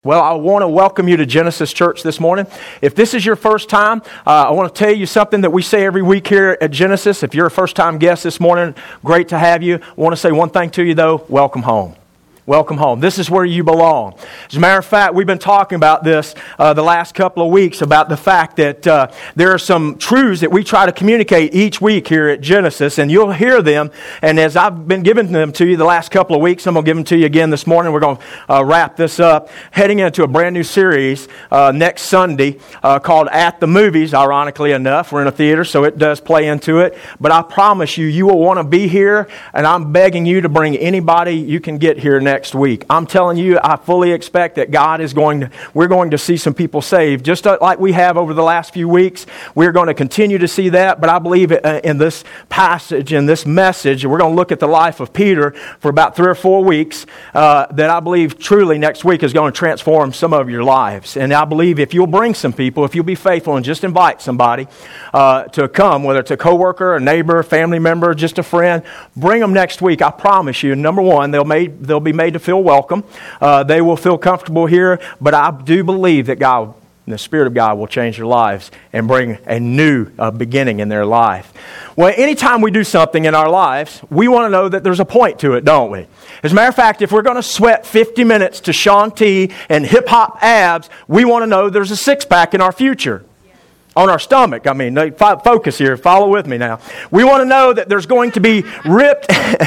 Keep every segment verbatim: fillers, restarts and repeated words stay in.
Well, I want to welcome you to Genesis Church this morning. If this is your first time, uh, I want to tell you something that we say every week here at Genesis. If you're a first-time guest this morning, great to have you. I want to say one thing to you, though. Welcome home. Welcome home. This is where you belong. As a matter of fact, we've been talking about this uh, the last couple of weeks, about the fact that uh, there are some truths that we try to communicate each week here at Genesis, and you'll hear them. And as I've been giving them to you the last couple of weeks, I'm going to give them to you again this morning. We're going to uh, wrap this up, heading into a brand new series uh, next Sunday uh, called At the Movies, ironically enough. We're in a theater, so it does play into it. But I promise you, you will want to be here, and I'm begging you to bring anybody you can get here next Next week. I'm telling you, I fully expect that God is going to, we're going to see some people saved, just like we have over the last few weeks. We're going to continue to see that, but I believe in this passage, in this message, we're going to look at the life of Peter for about three or four weeks, uh, that I believe truly next week is going to transform some of your lives. And I believe if you'll bring some people, if you'll be faithful and just invite somebody uh, to come, whether it's a coworker, a neighbor, a family member, just a friend, bring them next week. I promise you, number one, they'll, made, they'll be made to feel welcome. Uh, they will feel comfortable here, but I do believe that God, the Spirit of God, will change their lives and bring a new uh, beginning in their life. Well, anytime we do something in our lives, we want to know that there's a point to it, don't we? As a matter of fact, if we're going to sweat fifty minutes to Shaun T and hip-hop abs, we want to know there's a six-pack in our future. On our stomach, I mean, focus here, follow with me now. We want to know that there's going to be ripped,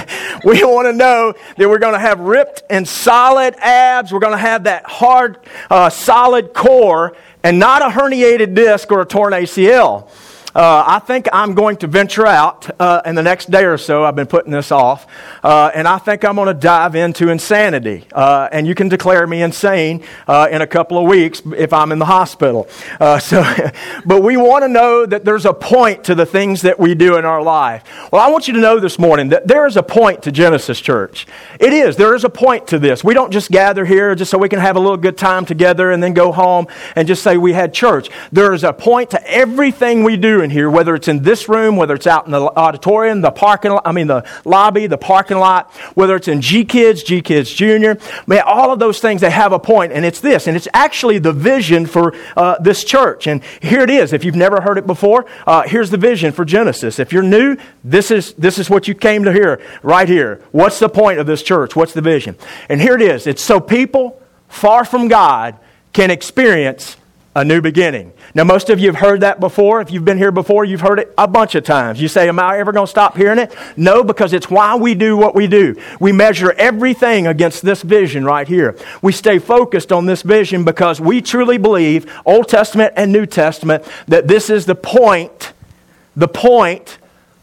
we want to know that we're going to have ripped and solid abs, we're going to have that hard, uh, solid core, and not a herniated disc or a torn A C L. Uh, I think I'm going to venture out uh, in the next day or so. I've been putting this off. Uh, and I think I'm going to dive into insanity. Uh, and you can declare me insane uh, in a couple of weeks if I'm in the hospital. Uh, so, but we want to know that there's a point to the things that we do in our life. Well, I want you to know this morning that there is a point to Genesis Church. It is. There is a point to this. We don't just gather here just so we can have a little good time together and then go home and just say we had church. There is a point to everything we do in here, whether it's in this room, whether it's out in the auditorium, the parking lot, I mean the lobby, the parking lot, whether it's in G Kids, G Kids Junior, man, all of those things, they have a point, and it's this, and it's actually the vision for uh, this church. And here it is. If you've never heard it before, uh, here's the vision for Genesis. If you're new, this is this is what you came to hear right here. What's the point of this church? What's the vision? And here it is. It's so people far from God can experience a new beginning. Now, most of you have heard that before. If you've been here before, you've heard it a bunch of times. You say, am I ever going to stop hearing it? No, because it's why we do what we do. We measure everything against this vision right here. We stay focused on this vision because we truly believe, Old Testament and New Testament, that this is the point, the point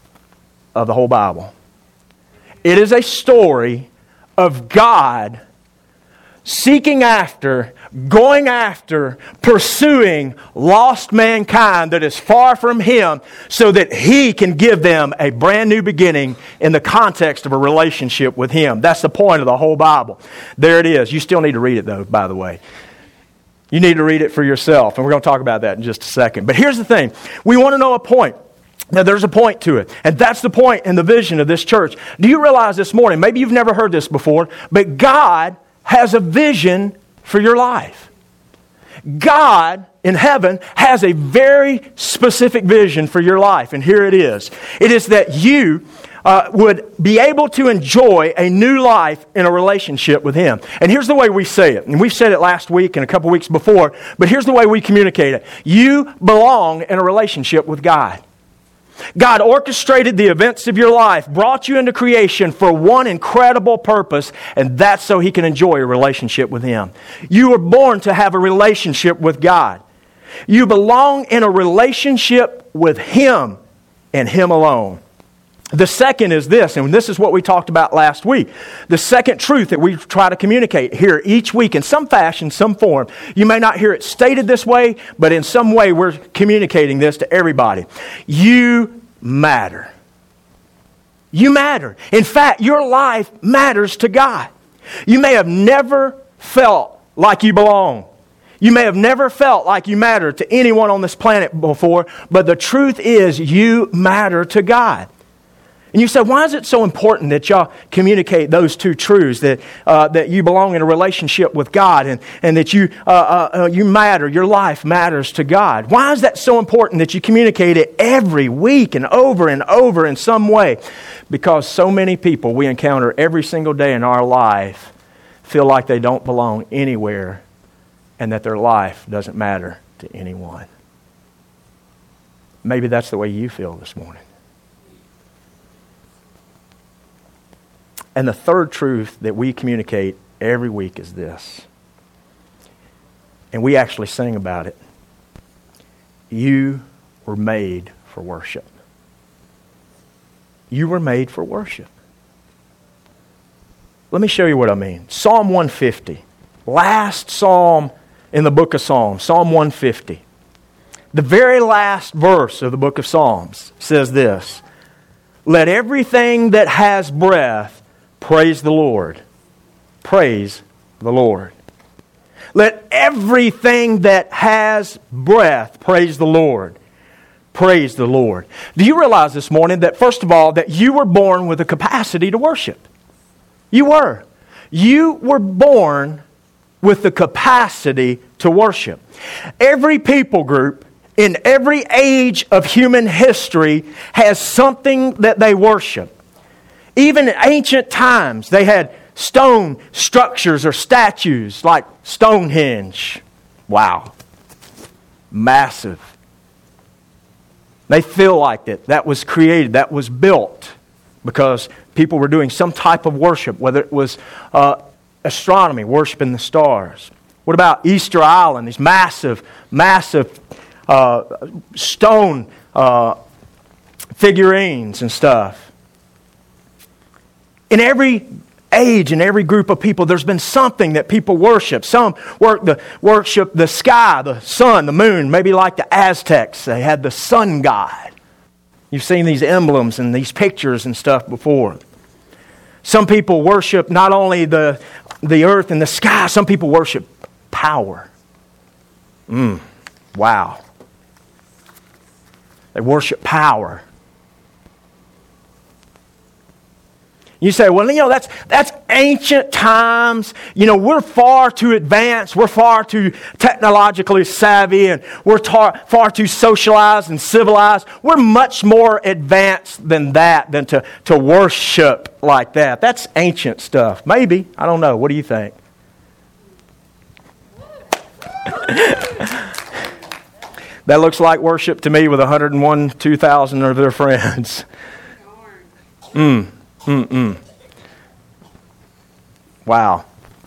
of the whole Bible. It is a story of God seeking after, going after, pursuing lost mankind that is far from Him so that He can give them a brand new beginning in the context of a relationship with Him. That's the point of the whole Bible. There it is. You still need to read it though, by the way. You need to read it for yourself, and we're going to talk about that in just a second. But here's the thing. We want to know a point. Now, there's a point to it, and that's the point in the vision of this church. Do you realize this morning, maybe you've never heard this before, but God has a vision for your life. God in heaven has a very specific vision for your life, and here it is. It is that you uh, would be able to enjoy a new life in a relationship with Him. And here's the way we say it, and we've said it last week and a couple weeks before, but here's the way we communicate it. You belong in a relationship with God. God orchestrated the events of your life, brought you into creation for one incredible purpose, and that's so He can enjoy a relationship with Him. You were born to have a relationship with God. You belong in a relationship with Him and Him alone. The second is this, and this is what we talked about last week. The second truth that we try to communicate here each week in some fashion, some form. You may not hear it stated this way, but in some way we're communicating this to everybody. You matter. You matter. In fact, your life matters to God. You may have never felt like you belong. You may have never felt like you matter to anyone on this planet before, but the truth is you matter to God. And you say, why is it so important that y'all communicate those two truths, that uh, that you belong in a relationship with God and, and that you uh, uh, you matter, your life matters to God? Why is that so important that you communicate it every week and over and over in some way? Because so many people we encounter every single day in our life feel like they don't belong anywhere and that their life doesn't matter to anyone. Maybe that's the way you feel this morning. And the third truth that we communicate every week is this. And we actually sing about it. You were made for worship. You were made for worship. Let me show you what I mean. Psalm one fifty. Last psalm in the book of Psalms. Psalm one fifty. The very last verse of the book of Psalms says this. Let everything that has breath praise the Lord. Praise the Lord. Let everything that has breath praise the Lord. Praise the Lord. Do you realize this morning that, first of all, that you were born with a capacity to worship? You were. You were born with the capacity to worship. Every people group in every age of human history has something that they worship. Even in ancient times, they had stone structures or statues like Stonehenge. Wow. Massive. They feel like it. That was created. That was built because people were doing some type of worship, whether it was uh, astronomy, worshiping the stars. What about Easter Island? These massive, massive uh, stone uh, figurines and stuff. In every age, in every group of people, there's been something that people worship. Some work the, worship the sky, the sun, the moon. Maybe like the Aztecs, they had the sun god. You've seen these emblems and these pictures and stuff before. Some people worship not only the, the earth and the sky, some people worship power. Mm, wow. They worship power. You say, well, you know, that's that's ancient times. You know, we're far too advanced. We're far too technologically savvy, and we're tar- far too socialized and civilized. We're much more advanced than that, than to, to worship like that. That's ancient stuff. Maybe. I don't know. What do you think? That looks like worship to me with one hundred one, two thousand of their friends. Mm. Mm-mm. Wow.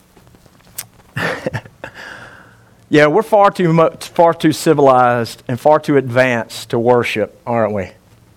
Yeah, we're far too much, far too civilized and far too advanced to worship, aren't we?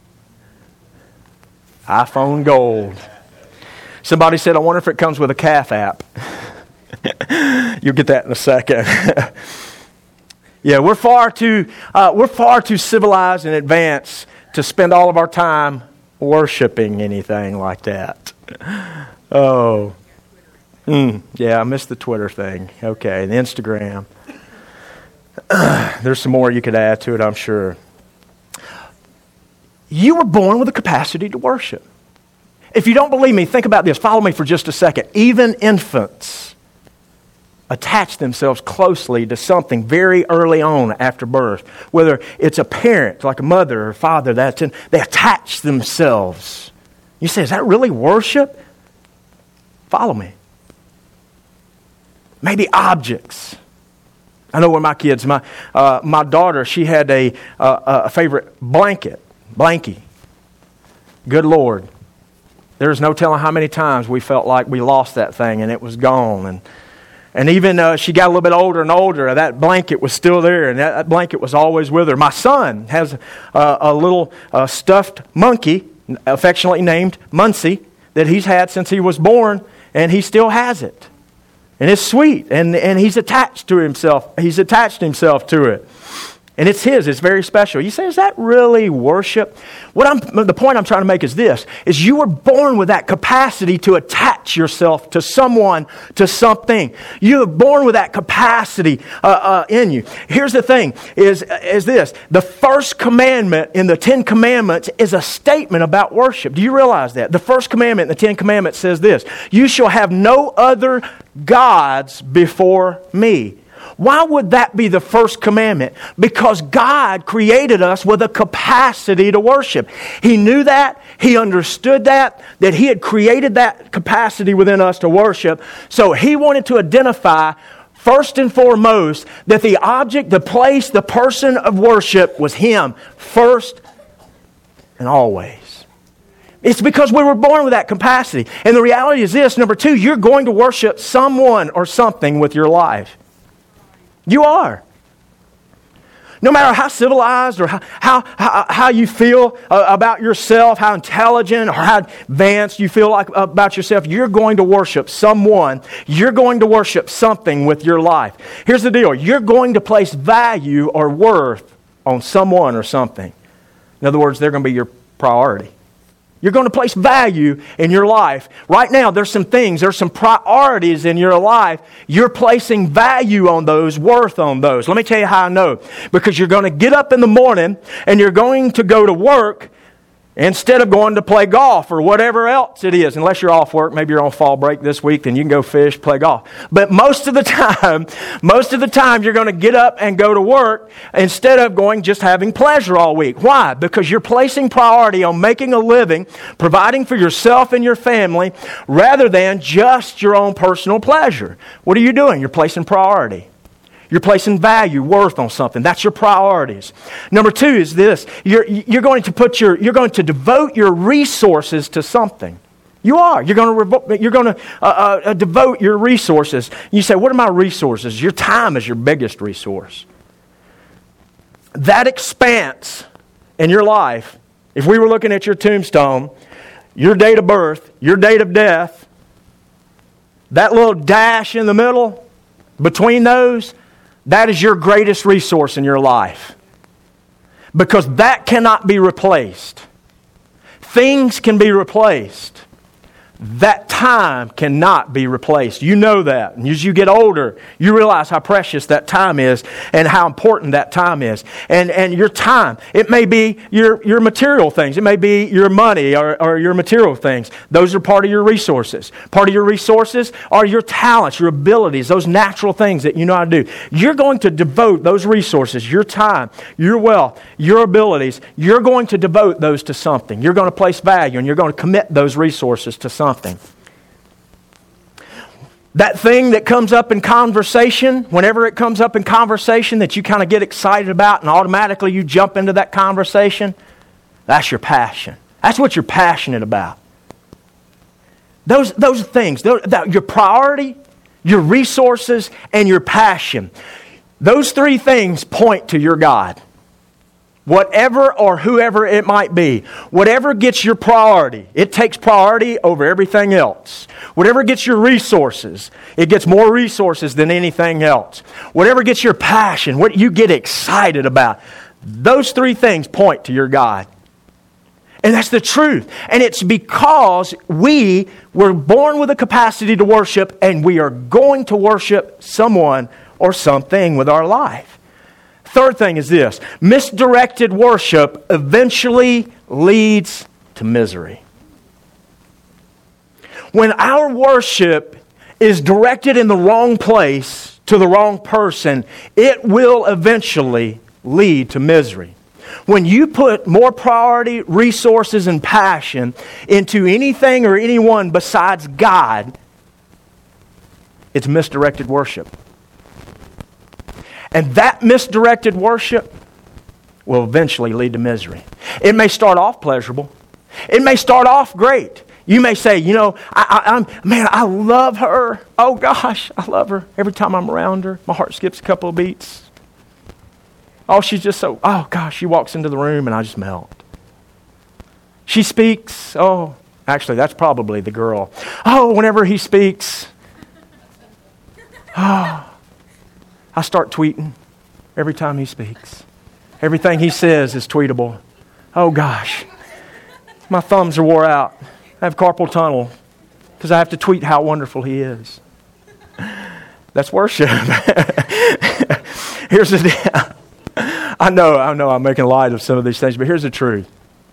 iPhone gold. Somebody said, I wonder if it comes with a calf app. You'll get that in a second. Yeah, we're far too uh, we're far too civilized and advanced to spend all of our time worshiping anything like that. Oh. Mm, yeah, I missed the Twitter thing. Okay, the Instagram. There's some more you could add to it, I'm sure. You were born with a capacity to worship. If you don't believe me, think about this. Follow me for just a second. Even infants attach themselves closely to something very early on after birth. Whether it's a parent, like a mother or father, that's in, they attach themselves. You say, is that really worship? Follow me. Maybe objects. I know when my kids, my uh, my daughter, she had a uh, a favorite blanket, blankie. Good Lord. There's no telling how many times we felt like we lost that thing and it was gone. And And even uh, she got a little bit older and older, that blanket was still there, and that, that blanket was always with her. My son has uh, a little uh, stuffed monkey, affectionately named Muncie, that he's had since he was born, and he still has it. And it's sweet, and, and he's attached to himself. He's attached himself to it. And it's His. It's very special. You say, is that really worship? What I'm, the point I'm trying to make is this, is you were born with that capacity to attach yourself to someone, to something. You were born with that capacity uh, uh, in you. Here's the thing, is, is this. The first commandment in the Ten Commandments is a statement about worship. Do you realize that? The first commandment in the Ten Commandments says this, you shall have no other gods before me. Why would that be the first commandment? Because God created us with a capacity to worship. He knew that. He understood that. That He had created that capacity within us to worship. So He wanted to identify first and foremost that the object, the place, the person of worship was Him. First and always. It's because we were born with that capacity. And the reality is this, number two, you're going to worship someone or something with your life. You are. No matter how civilized or how, how, how, how you feel uh, about yourself, how intelligent or how advanced you feel like about yourself, you're going to worship someone. You're going to worship something with your life. Here's the deal. You're going to place value or worth on someone or something. In other words, they're going to be your priority. You're going to place value in your life. Right now, there's some things, there's some priorities in your life. You're placing value on those, worth on those. Let me tell you how I know. Because you're going to get up in the morning and you're going to go to work instead of going to play golf or whatever else it is. Unless you're off work, maybe you're on fall break this week, then you can go fish, play golf. But most of the time, most of the time you're going to get up and go to work instead of going just having pleasure all week. Why? Because you're placing priority on making a living, providing for yourself and your family, rather than just your own personal pleasure. What are you doing? You're placing priority. You're placing value, worth on something. That's your priorities. Number two is this. You're, you're going to put your, you're going to devote your resources to something. You are. You're going to, revo- you're going to uh, uh, devote your resources. You say, what are my resources? Your time is your biggest resource. That expanse in your life, if we were looking at your tombstone, your date of birth, your date of death, that little dash in the middle, between those, that is your greatest resource in your life. Because that cannot be replaced. Things can be replaced. That time cannot be replaced. You know that. And as you get older, you realize how precious that time is and how important that time is. And and your time, it may be your, your material things. It may be your money or, or your material things. Those are part of your resources. Part of your resources are your talents, your abilities, those natural things that you know how to do. You're going to devote those resources, your time, your wealth, your abilities. You're going to devote those to something. You're going to place value and you're going to commit those resources to something. Something. That thing that comes up in conversation, whenever it comes up in conversation that you kind of get excited about and automatically you jump into that conversation, that's your passion. That's what you're passionate about. Those, those things, those, that, your priority, your resources, and your passion. Those three things point to your God. Whatever or whoever it might be, whatever gets your priority, it takes priority over everything else. Whatever gets your resources, it gets more resources than anything else. Whatever gets your passion, what you get excited about, those three things point to your God. And that's the truth. And it's because we were born with a capacity to worship and we are going to worship someone or something with our life. Third thing is this. Misdirected worship eventually leads to misery. When our worship is directed in the wrong place to the wrong person, it will eventually lead to misery. When you put more priority, resources, and passion into anything or anyone besides God, it's misdirected worship. And that misdirected worship will eventually lead to misery. It may start off pleasurable. It may start off great. You may say, you know, I, I, I'm man, I love her. Oh gosh, I love her. Every time I'm around her, my heart skips a couple of beats. Oh, she's just so, oh gosh, she walks into the room and I just melt. She speaks, oh, actually that's probably the girl. Oh, whenever he speaks, oh, I start tweeting every time he speaks. Everything he says is tweetable. Oh gosh, my thumbs are wore out. I have carpal tunnel because I have to tweet how wonderful he is. That's worship. Here's the deal. I know, I know I'm making light of some of these things, but here's the truth.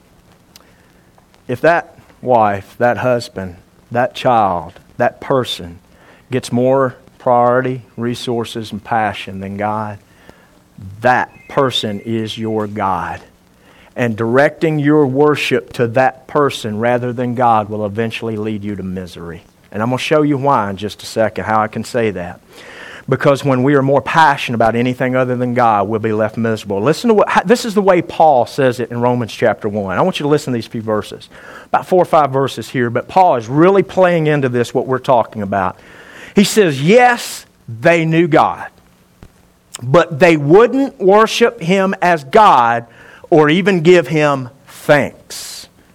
If that wife, that husband, that child, that person gets more priority, resources, and passion than God, that person is your God. And directing your worship to that person rather than God will eventually lead you to misery. And I'm going to show you why in just a second, how I can say that. Because when we are more passionate about anything other than God, we'll be left miserable. Listen to what, this is the way Paul says it in Romans chapter one. I want you to listen to these few verses. About four or five verses here, but Paul is really playing into this, what we're talking about. He says, yes, they knew God, but they wouldn't worship Him as God or even give Him thanks.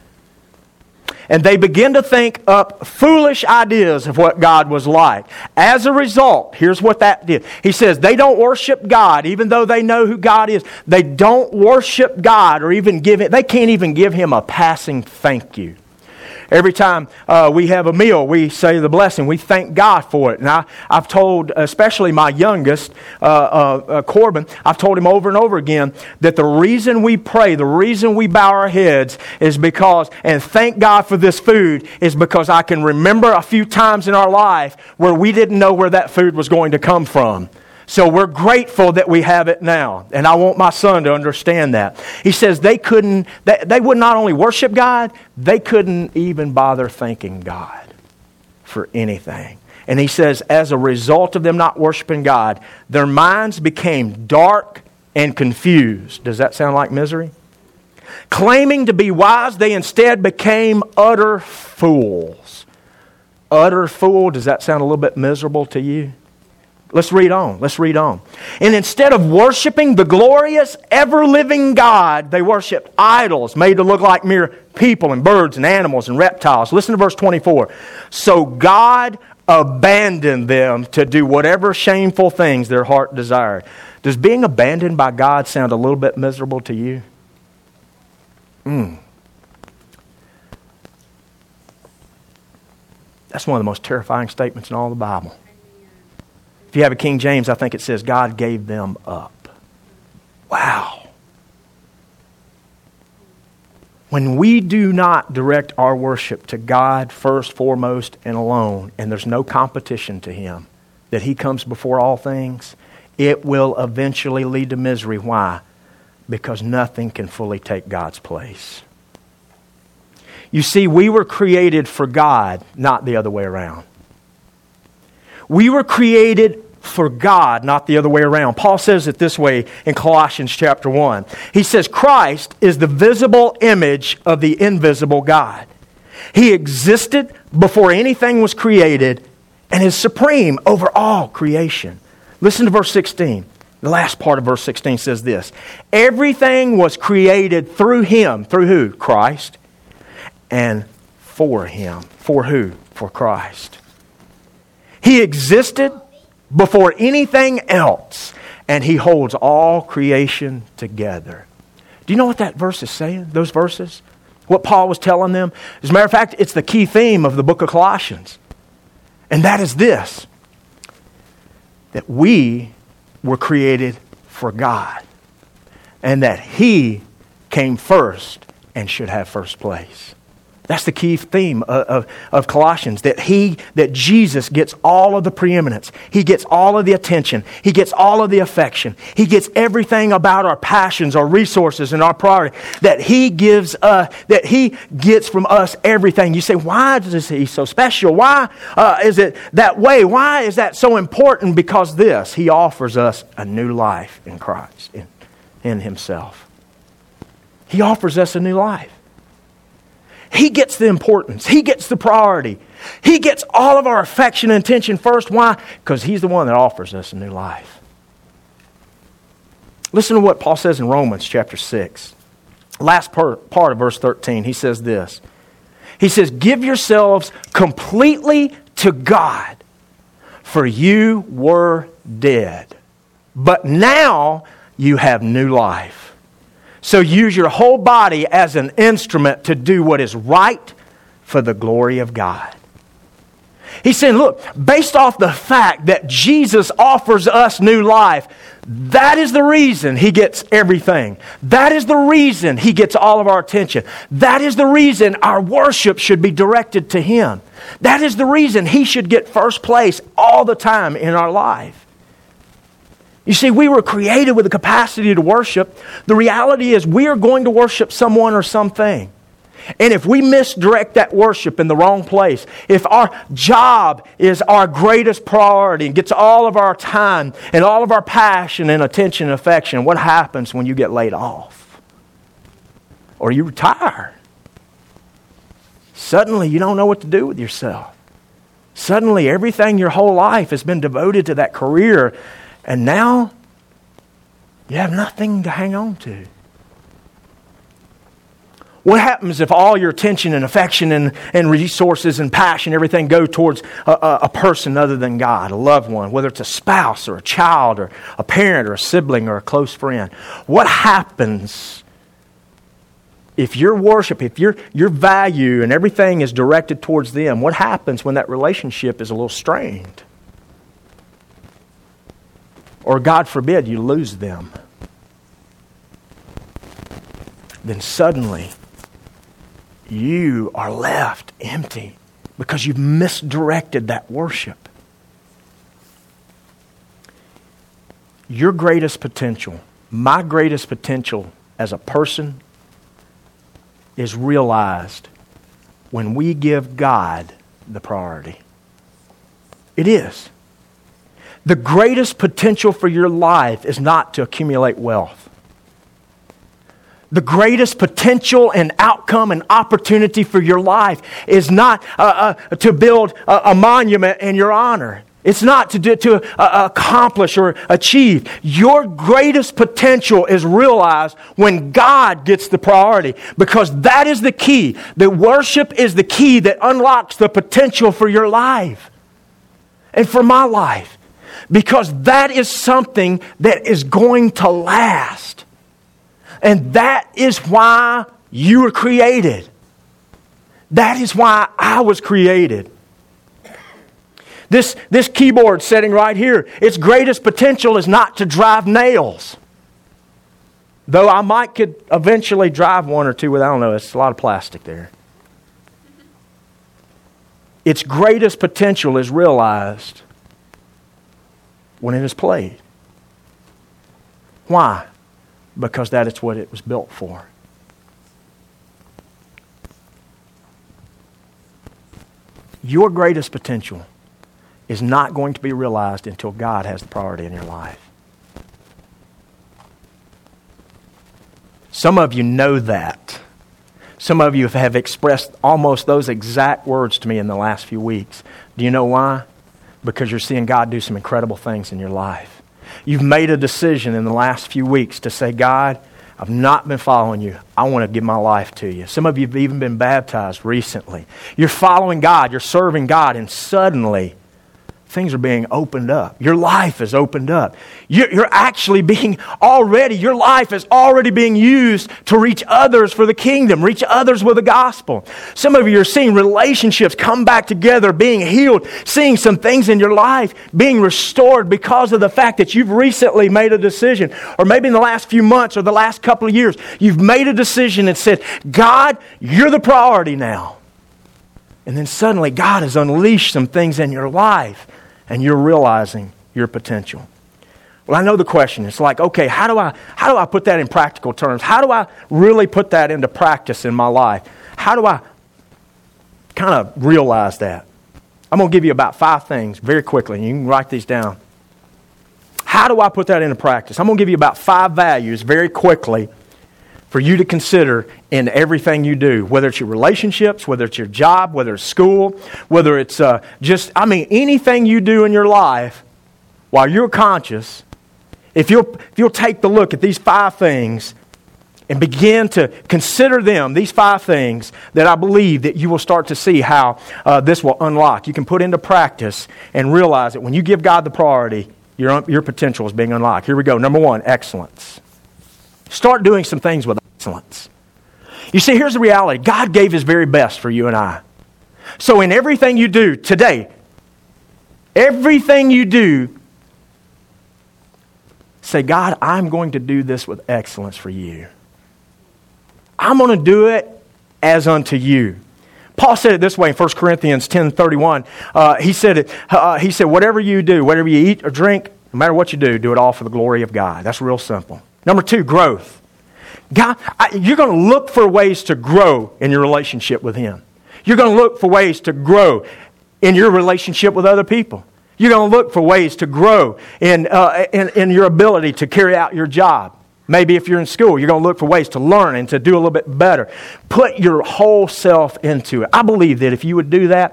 And they begin to think up foolish ideas of what God was like. As a result, here's what that did. He says they don't worship God, even though they know who God is. They don't worship God or even give it. They can't even give Him a passing thank you. Every time uh, we have a meal, we say the blessing. We thank God for it. And I, I've told, especially my youngest, uh, uh, uh, Corbin, I've told him over and over again that the reason we pray, the reason we bow our heads is because, and thank God for this food, is because I can remember a few times in our life where we didn't know where that food was going to come from. So we're grateful that we have it now. And I want my son to understand that. He says they couldn't, they, they would not only worship God, they couldn't even bother thanking God for anything. And he says as a result of them not worshiping God, their minds became dark and confused. Does that sound like misery? Claiming to be wise, they instead became utter fools. Utter fool, does that sound a little bit miserable to you? Let's read on. Let's read on. And instead of worshiping the glorious, ever-living God, they worshiped idols made to look like mere people and birds and animals and reptiles. Listen to verse twenty-four. So God abandoned them to do whatever shameful things their heart desired. Does being abandoned by God sound a little bit miserable to you? Mm. That's one of the most terrifying statements in all the Bible. If you have a King James, I think it says, God gave them up. Wow. When we do not direct our worship to God first, foremost, and alone, and there's no competition to Him, that He comes before all things, it will eventually lead to misery. Why? Because nothing can fully take God's place. You see, we were created for God, not the other way around. We were created for God, not the other way around. Paul says it this way in Colossians chapter one. He says, Christ is the visible image of the invisible God. He existed before anything was created and is supreme over all creation. Listen to verse sixteen. The last part of verse sixteen says this. Everything was created through Him. Through who? Christ. And for Him. For who? For Christ. He existed before anything else, and He holds all creation together. Do you know what that verse is saying? Those verses? What Paul was telling them? As a matter of fact, it's the key theme of the book of Colossians. And that is this. That we were created for God. And that He came first and should have first place. That's the key theme of, of, of Colossians, that He, that Jesus gets all of the preeminence. He gets all of the attention. He gets all of the affection. He gets everything about our passions, our resources, and our priority. That He gives us, that He gets from us everything. You say, why is He so special? Why uh, is it that way? Why is that so important? Because this, He offers us a new life in Christ, in, in Himself. He offers us a new life. He gets the importance. He gets the priority. He gets all of our affection and attention first. Why? Because He's the one that offers us a new life. Listen to what Paul says in Romans chapter six. Last part, part of verse thirteen. He says this. He says, give yourselves completely to God, for you were dead. But now you have new life. So use your whole body as an instrument to do what is right for the glory of God. He's saying, look, based off the fact that Jesus offers us new life, that is the reason He gets everything. That is the reason He gets all of our attention. That is the reason our worship should be directed to Him. That is the reason He should get first place all the time in our life. You see, we were created with the capacity to worship. The reality is we are going to worship someone or something. And if we misdirect that worship in the wrong place, if our job is our greatest priority and gets all of our time and all of our passion and attention and affection, what happens when you get laid off? Or you retire? Suddenly you don't know what to do with yourself. Suddenly everything your whole life has been devoted to that career, and now you have nothing to hang on to. What happens if all your attention and affection and, and resources and passion, everything go towards a, a, a person other than God, a loved one, whether it's a spouse or a child or a parent or a sibling or a close friend? What happens if your worship, if your, your value and everything is directed towards them? What happens when that relationship is a little strained? Or God forbid you lose them? Then suddenly you are left empty because you've misdirected that worship. Your greatest potential, my greatest potential as a person is realized when we give God the priority. It is. The greatest potential for your life is not to accumulate wealth. The greatest potential and outcome and opportunity for your life is not uh, uh, to build a, a monument in your honor. It's not to do, to uh, accomplish or achieve. Your greatest potential is realized when God gets the priority, because that is the key. The worship is the key that unlocks the potential for your life and for my life, because that is something that is going to last. And that is why you were created. That is why I was created. This, this keyboard sitting right here, its greatest potential is not to drive nails. Though I might could eventually drive one or two with, I don't know, it's a lot of plastic there. Its greatest potential is realized when it is played. Why? Because that is what it was built for. Your greatest potential is not going to be realized until God has the priority in your life. Some of you know that. Some of you have expressed almost those exact words to me in the last few weeks. Do you know why? Because you're seeing God do some incredible things in your life. You've made a decision in the last few weeks to say, God, I've not been following you. I want to give my life to you. Some of you have even been baptized recently. You're following God. You're serving God. And suddenly, things are being opened up. Your life is opened up. You're, you're actually being already, your life is already being used to reach others for the kingdom, reach others with the gospel. Some of you are seeing relationships come back together, being healed, seeing some things in your life being restored because of the fact that you've recently made a decision, or maybe in the last few months or the last couple of years, you've made a decision and said, God, you're the priority now. And then suddenly God has unleashed some things in your life, and you're realizing your potential. Well, I know the question. It's like, okay, how do I how do I put that in practical terms? How do I really put that into practice in my life? How do I kind of realize that? I'm going to give you about five things very quickly, and you can write these down. How do I put that into practice? I'm going to give you about five values very quickly for you to consider in everything you do, whether it's your relationships, whether it's your job, whether it's school, whether it's uh, just, I mean, anything you do in your life while you're conscious. If you'll, if you'll take the look at these five things and begin to consider them, these five things, that I believe that you will start to see how uh, this will unlock. You can put into practice and realize that when you give God the priority, your, your potential is being unlocked. Here we go. Number one, excellence. Start doing some things with excellence. You see, here's the reality. God gave His very best for you and I. So in everything you do today, everything you do, say, God, I'm going to do this with excellence for you. I'm going to do it as unto you. Paul said it this way in First Corinthians ten thirty-one. Uh, he said, it, uh, he said, whatever you do, whatever you eat or drink, no matter what you do, do it all for the glory of God. That's real simple. Number two, growth. God, I, you're going to look for ways to grow in your relationship with Him. You're going to look for ways to grow in your relationship with other people. You're going to look for ways to grow in, uh, in, in your ability to carry out your job. Maybe if you're in school, you're going to look for ways to learn and to do a little bit better. Put your whole self into it. I believe that if you would do that,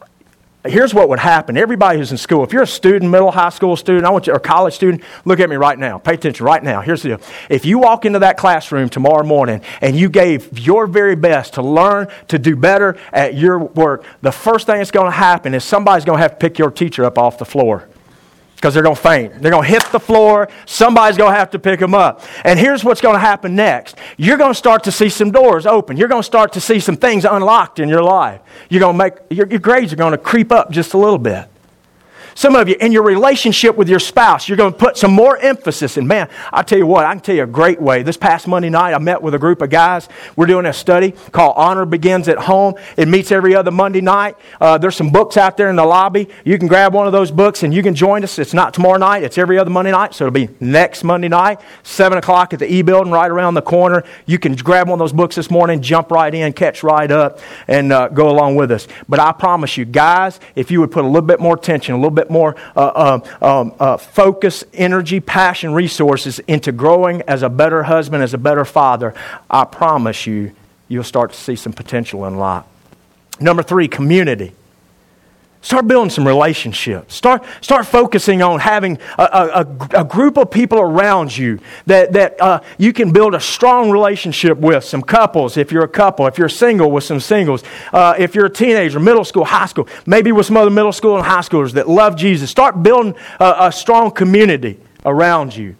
here's what would happen. Everybody who's in school, if you're a student, middle, high school student, I want you, or college student, look at me right now. Pay attention right now. Here's the deal. If you walk into that classroom tomorrow morning and you gave your very best to learn to do better at your work, the first thing that's going to happen is somebody's going to have to pick your teacher up off the floor. Because they're going to faint. They're going to hit the floor. Somebody's going to have to pick them up. And here's what's going to happen next. You're going to start to see some doors open. You're going to start to see some things unlocked in your life. You're going to make your, your grades are going to creep up just a little bit. Some of you, in your relationship with your spouse, you're going to put some more emphasis in. Man, I'll tell you what, I can tell you a great way. This past Monday night, I met with a group of guys. We're doing a study called Honor Begins at Home. It meets every other Monday night. Uh, there's some books out there in the lobby. You can grab one of those books and you can join us. It's not tomorrow night. It's every other Monday night. So it'll be next Monday night, seven o'clock at the E building right around the corner. You can grab one of those books this morning, jump right in, catch right up, and uh, go along with us. But I promise you, guys, if you would put a little bit more attention, a little bit more uh, uh, um, uh, focus, energy, passion, resources into growing as a better husband, as a better father, I promise you, you'll start to see some potential unlocked. Number three, community. Start building some relationships. Start start focusing on having a, a, a group of people around you that, that uh, you can build a strong relationship with. Some couples, if you're a couple. If you're single, with some singles. Uh, if you're a teenager, middle school, high school. Maybe with some other middle school and high schoolers that love Jesus. Start building a, a strong community around you.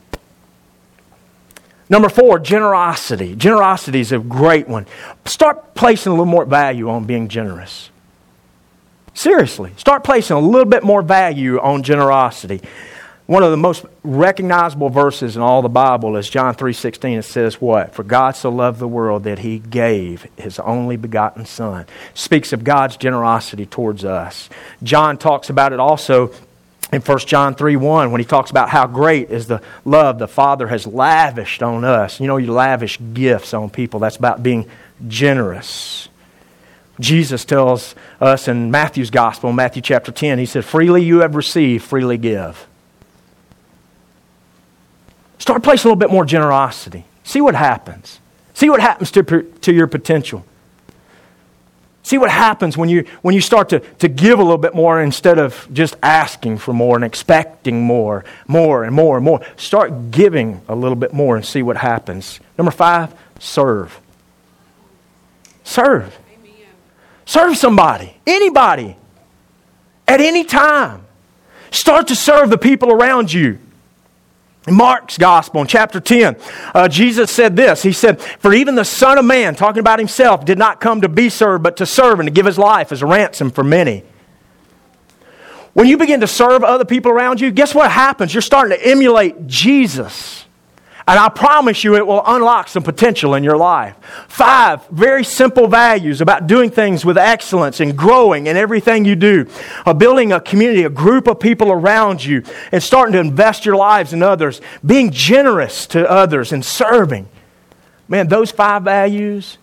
Number four, generosity. Generosity is a great one. Start placing a little more value on being generous. Seriously, start placing a little bit more value on generosity. One of the most recognizable verses in all the Bible is John three sixteen. It says what? For God so loved the world that He gave His only begotten Son. It speaks of God's generosity towards us. John talks about it also in First John three one when he talks about how great is the love the Father has lavished on us. You know, you lavish gifts on people. That's about being generous. Jesus tells us in Matthew's Gospel, Matthew chapter ten, He said, freely you have received, freely give. Start placing a little bit more generosity. See what happens. See what happens to, to your potential. See what happens when you when you start to, to give a little bit more instead of just asking for more and expecting more, more and more and more. Start giving a little bit more and see what happens. Number five, serve. Serve. Serve somebody, anybody, at any time. Start to serve the people around you. In Mark's Gospel, in chapter ten, uh, Jesus said this. He said, for even the Son of Man, talking about Himself, did not come to be served, but to serve and to give His life as a ransom for many. When you begin to serve other people around you, guess what happens? You're starting to emulate Jesus. And I promise you it will unlock some potential in your life. Five very simple values about doing things with excellence and growing in everything you do. Uh, building a community, a group of people around you, and starting to invest your lives in others. Being generous to others and serving. Man, those five values,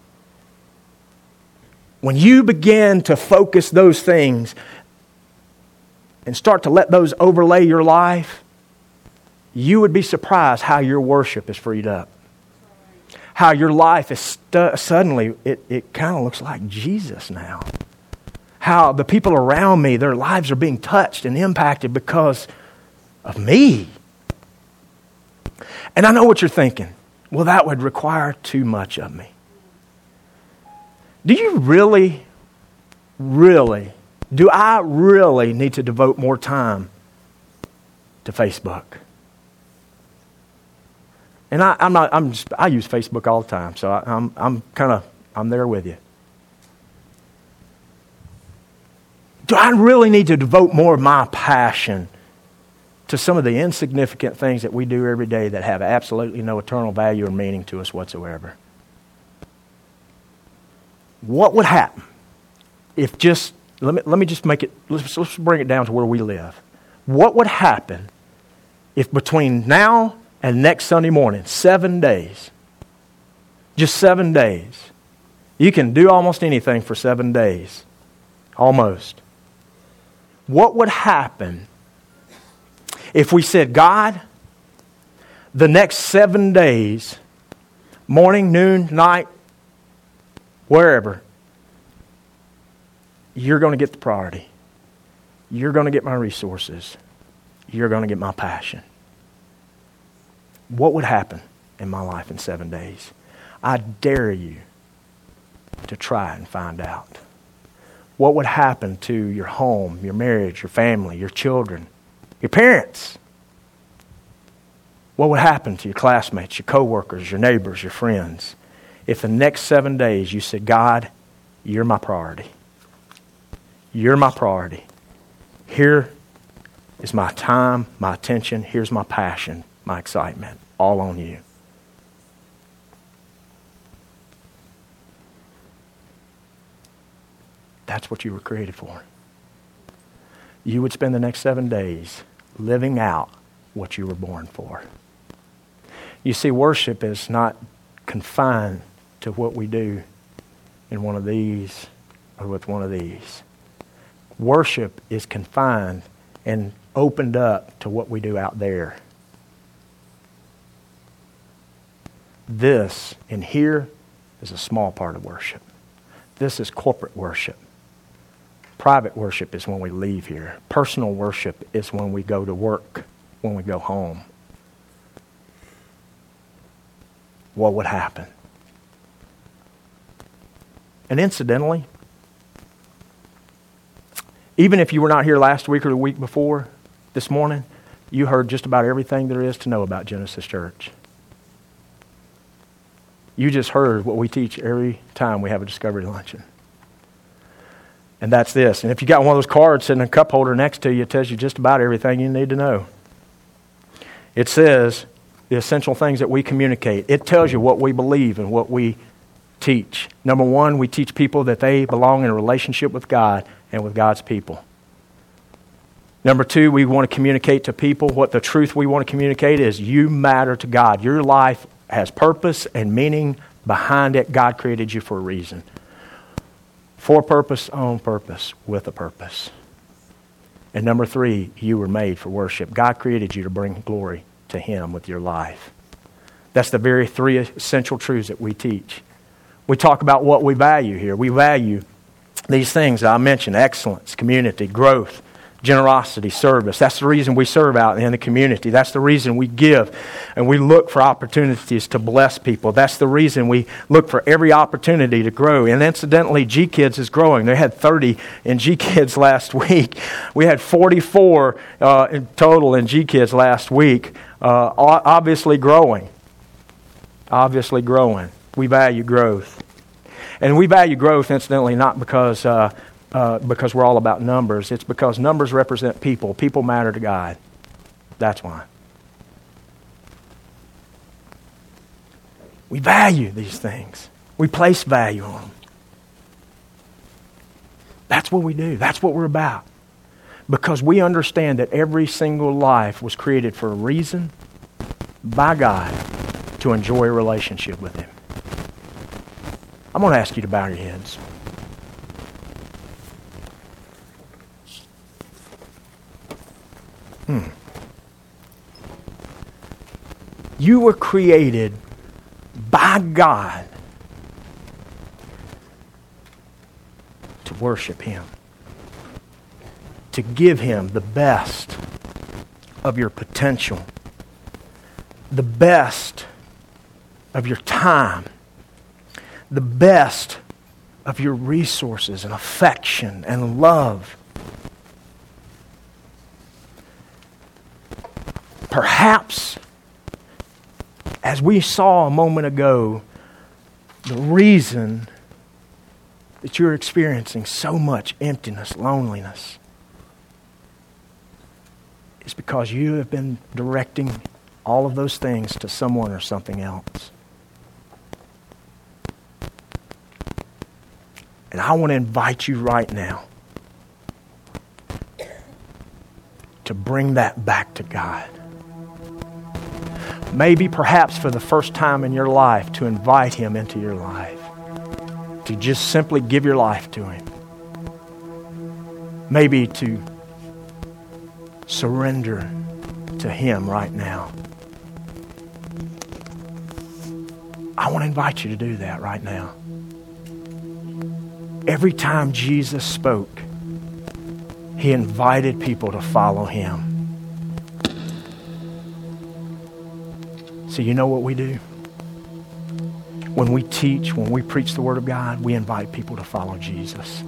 when you begin to focus those things and start to let those overlay your life, you would be surprised how your worship is freed up. How your life is stu- suddenly, it, it kind of looks like Jesus now. How the people around me, their lives are being touched and impacted because of me. And I know what you're thinking. Well, that would require too much of me. Do you really, really, do I really need to devote more time to Facebook? And I, I'm not. I'm just. I use Facebook all the time, so I, I'm. I'm kind of. I'm there with you. Do I really need to devote more of my passion to some of the insignificant things that we do every day that have absolutely no eternal value or meaning to us whatsoever? What would happen if just let me let me just make it. Let's, let's bring it down to where we live. What would happen if between now and next Sunday morning, seven days, just seven days, you can do almost anything for seven days, almost. What would happen if we said, God, the next seven days, morning, noon, night, wherever, you're going to get the priority. You're going to get my resources. You're going to get my passion. What would happen in my life in seven days? I dare you to try and find out. What would happen to your home, your marriage, your family, your children, your parents? What would happen to your classmates, your coworkers, your neighbors, your friends, if the next seven days you said, God, you're my priority. You're my priority. Here is my time, my attention. Here's my passion, my excitement, all on you. That's what you were created for. You would spend the next seven days living out what you were born for. You see, worship is not confined to what we do in one of these or with one of these. Worship is confined and opened up to what we do out there. This in here is a small part of worship. This is corporate worship. Private worship is when we leave here. Personal worship is when we go to work, when we go home. What would happen? And incidentally, even if you were not here last week or the week before, this morning, you heard just about everything there is to know about Genesis Church. You just heard what we teach every time we have a Discovery Luncheon. And that's this. And if you got one of those cards sitting in a cup holder next to you, it tells you just about everything you need to know. It says the essential things that we communicate. It tells you what we believe and what we teach. Number one, we teach people that they belong in a relationship with God and with God's people. Number two, we want to communicate to people what the truth we want to communicate is you matter to God. Your life has purpose and meaning behind it. God created you for a reason. For purpose, on purpose, with a purpose. And number three, you were made for worship. God created you to bring glory to Him with your life. That's the very three essential truths that we teach. We talk about what we value here. We value these things that I mentioned: excellence, community, growth, generosity, service. That's the reason we serve out in the community. That's the reason we give and we look for opportunities to bless people. That's the reason we look for every opportunity to grow. And incidentally, G Kids is growing. They had thirty in G Kids last week. We had forty-four uh, in total in G Kids last week. Uh, obviously growing. Obviously growing. We value growth. And we value growth, incidentally, not because uh, uh, because we're all about numbers. It's because numbers represent people. People matter to God. That's why. We value these things. We place value on them. That's what we do. That's what we're about. Because we understand that every single life was created for a reason by God to enjoy a relationship with Him. I'm going to ask you to bow your heads. Hmm. You were created by God to worship Him, to give Him the best of your potential, the best of your time, the best of your resources and affection and love. Perhaps as we saw a moment ago, the reason that you're experiencing so much emptiness, loneliness, is because you have been directing all of those things to someone or something else. And I want to invite you right now to bring that back to God. Maybe perhaps for the first time in your life, to invite Him into your life. To just simply give your life to Him. Maybe to surrender to Him right now. I want to invite you to do that right now. Every time Jesus spoke, He invited people to follow Him. So you know what we do? When we teach, when we preach the Word of God, we invite people to follow Jesus.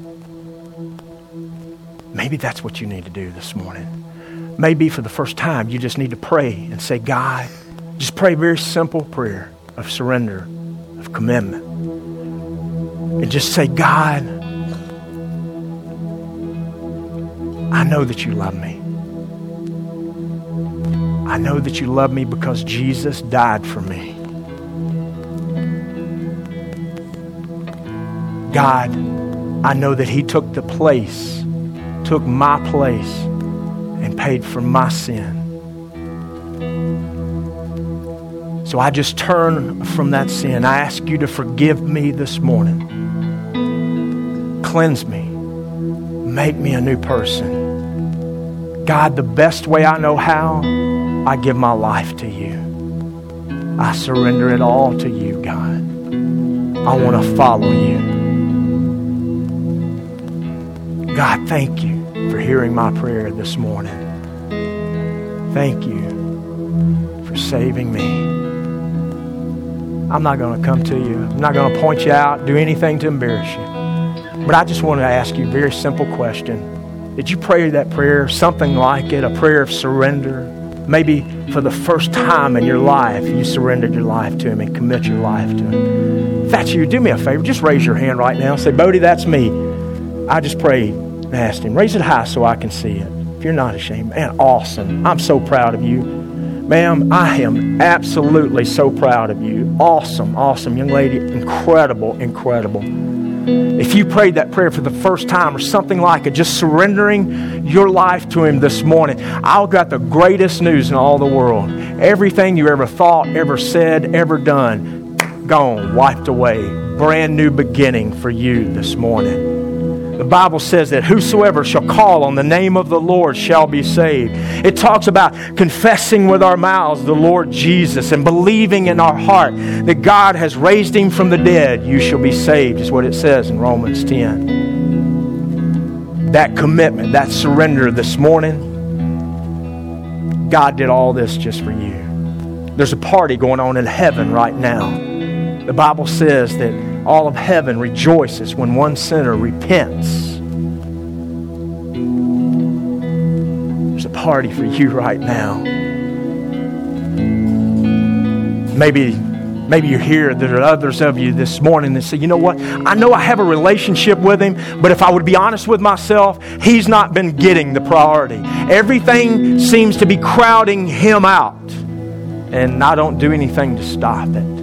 Maybe that's what you need to do this morning. Maybe for the first time, you just need to pray and say, God, just pray a very simple prayer of surrender, of commitment. And just say, God, I know that you love me. I know that you love me because Jesus died for me. God, I know that He took the place, took my place, and paid for my sin. So I just turn from that sin. I ask you to forgive me this morning. Cleanse me. Make me a new person. God, the best way I know how, I give my life to you. I surrender it all to you, God. I want to follow you. God, thank you for hearing my prayer this morning. Thank you for saving me. I'm not going to come to you. I'm not going to point you out, do anything to embarrass you. But I just want to ask you a very simple question. Did you pray that prayer, something like it, a prayer of surrender? Maybe for the first time in your life, you surrendered your life to Him and commit your life to Him. If that's you, do me a favor. Just raise your hand right now. Say, Bodie, that's me. I just prayed and asked Him. Raise it high so I can see it. If you're not ashamed. Man, awesome. I'm so proud of you. Ma'am, I am absolutely so proud of you. Awesome, awesome. Young lady, incredible, incredible. If you prayed that prayer for the first time or something like it, just surrendering your life to Him this morning, I've got the greatest news in all the world. Everything you ever thought, ever said, ever done, gone, wiped away. Brand new beginning for you this morning. The Bible says that whosoever shall call on the name of the Lord shall be saved. It talks about confessing with our mouths the Lord Jesus and believing in our heart that God has raised Him from the dead. You shall be saved, is what it says in Romans ten. That commitment, that surrender this morning, God did all this just for you. There's a party going on in heaven right now. The Bible says that all of heaven rejoices when one sinner repents. There's a party for you right now. Maybe, maybe you're here. There are others of you this morning that say, you know what? I know I have a relationship with Him, but if I would be honest with myself, He's not been getting the priority. Everything seems to be crowding Him out, and I don't do anything to stop it.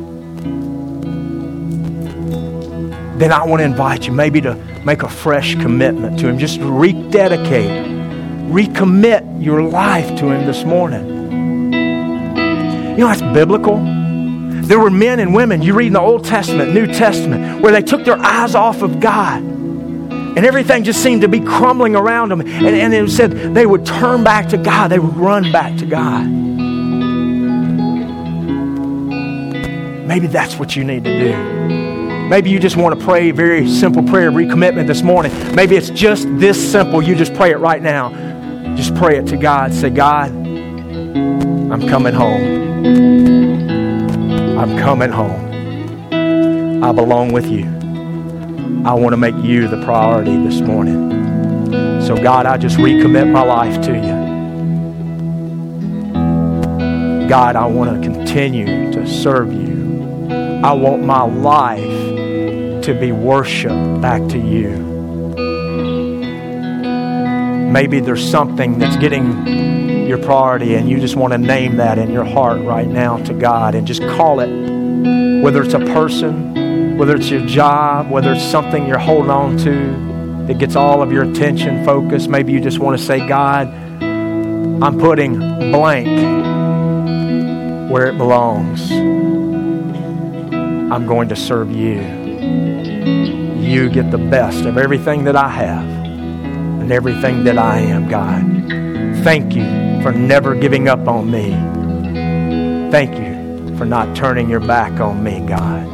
Then I want to invite you maybe to make a fresh commitment to Him. Just rededicate, recommit your life to Him this morning. You know, that's biblical. There were men and women, you read in the Old Testament, New Testament, where they took their eyes off of God. And everything just seemed to be crumbling around them. And, and it said they would turn back to God. They would run back to God. Maybe that's what you need to do. Maybe you just want to pray a very simple prayer of recommitment this morning. Maybe it's just this simple. You just pray it right now. Just pray it to God. Say, God, I'm coming home. I'm coming home. I belong with you. I want to make you the priority this morning. So God, I just recommit my life to you. God, I want to continue to serve you. I want my life to be worship back to you. Maybe there's something that's getting your priority and you just want to name that in your heart right now to God and just call it, whether it's a person, whether it's your job, whether it's something you're holding on to that gets all of your attention, focus. Maybe you just want to say, God, I'm putting blank where it belongs. I'm going to serve you. You get the best of everything that I have and everything that I am, God. Thank you for never giving up on me. Thank you for not turning your back on me, God.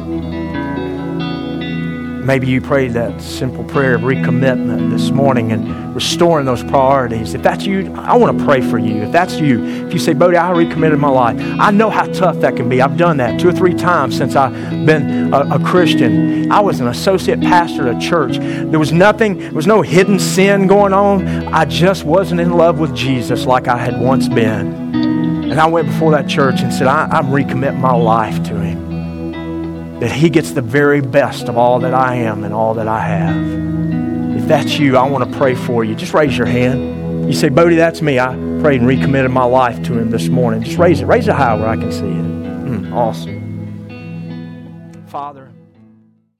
Maybe you prayed that simple prayer of recommitment this morning and restoring those priorities. If that's you, I want to pray for you. If that's you, if you say, Bodie, I recommitted my life. I know how tough that can be. I've done that two or three times since I've been a, a Christian. I was an associate pastor at a church. There was nothing, there was no hidden sin going on. I just wasn't in love with Jesus like I had once been. And I went before that church and said, I, I'm recommitting my life to Him. That He gets the very best of all that I am and all that I have. If that's you, I want to pray for you. Just raise your hand. You say, Bodie, that's me. I prayed and recommitted my life to Him this morning. Just raise it. Raise it high where I can see it. Mm, awesome. Father.